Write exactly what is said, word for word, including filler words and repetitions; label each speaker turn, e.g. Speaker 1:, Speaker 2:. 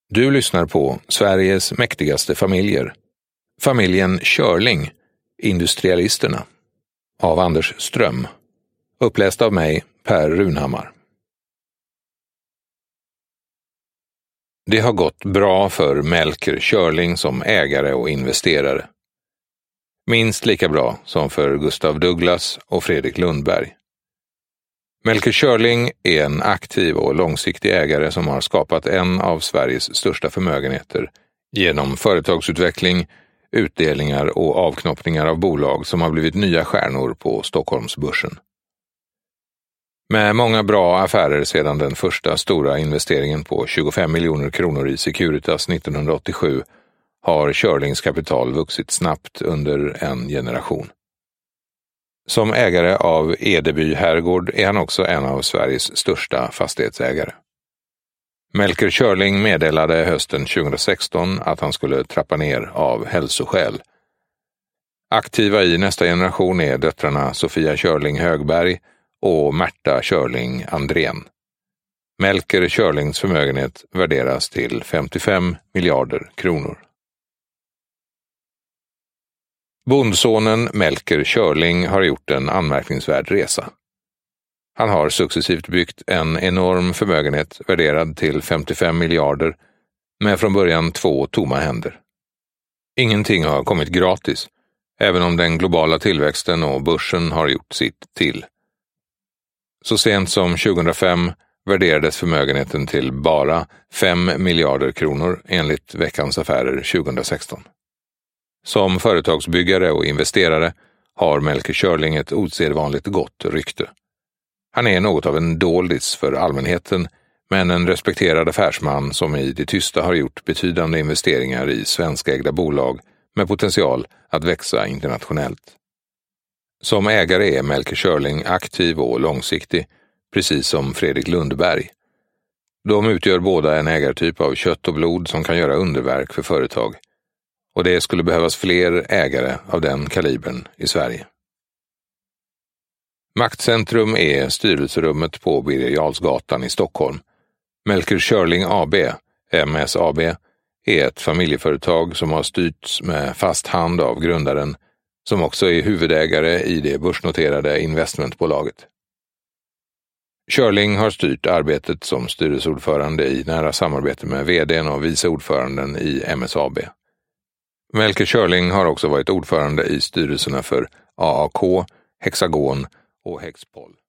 Speaker 1: Du lyssnar på Sveriges mäktigaste familjer. Familjen Körling, Industrialisterna, av Anders Ström. Uppläst av mig, Per Runhammar. Det har gått bra för Melker Körling som ägare och investerare. Minst lika bra som för Gustav Douglas och Fredrik Lundberg. Melker Körling är en aktiv och långsiktig ägare som har skapat en av Sveriges största förmögenheter genom företagsutveckling, utdelningar och avknoppningar av bolag som har blivit nya stjärnor på Stockholmsbörsen. Med många bra affärer sedan den första stora investeringen på tjugofem miljoner kronor i Securitas nittonhundraåttiosju har Körlings kapital vuxit snabbt under en generation. Som ägare av Edeby herrgård är han också en av Sveriges största fastighetsägare. Melker Körling meddelade hösten tjugohundrasexton att han skulle trappa ner av hälsoskäl. Aktiva i nästa generation är döttrarna Sofia Körling Högberg och Märta Körling Andrén. Melker Körlings förmögenhet värderas till femtiofem miljarder kronor. Bondsonen Melker Körling har gjort en anmärkningsvärd resa. Han har successivt byggt en enorm förmögenhet värderad till femtiofem miljarder med från början två tomma händer. Ingenting har kommit gratis, även om den globala tillväxten och börsen har gjort sitt till. Så sent som tjugohundrafem värderades förmögenheten till bara fem miljarder kronor enligt Veckans Affärer tjugohundrasexton. Som företagsbyggare och investerare har Melker Körling ett osedvanligt gott rykte. Han är något av en doldis för allmänheten, men en respekterad affärsman som i det tysta har gjort betydande investeringar i svenskägda bolag med potential att växa internationellt. Som ägare är Melker Körling aktiv och långsiktig, precis som Fredrik Lundberg. De utgör båda en ägartyp av kött och blod som kan göra underverk för företag. Och det skulle behövas fler ägare av den kalibern i Sverige. Maktcentrum är styrelserummet på Birger Jarlsgatan i Stockholm. Melker Körling A B, M S A B, är ett familjeföretag som har styrts med fast hand av grundaren, som också är huvudägare i det börsnoterade investmentbolaget. Körling har styrt arbetet som styrelseordförande i nära samarbete med vdn och vice ordföranden i M S A B. Melker Körling har också varit ordförande i styrelserna för A A K, Hexagon och Hexpol.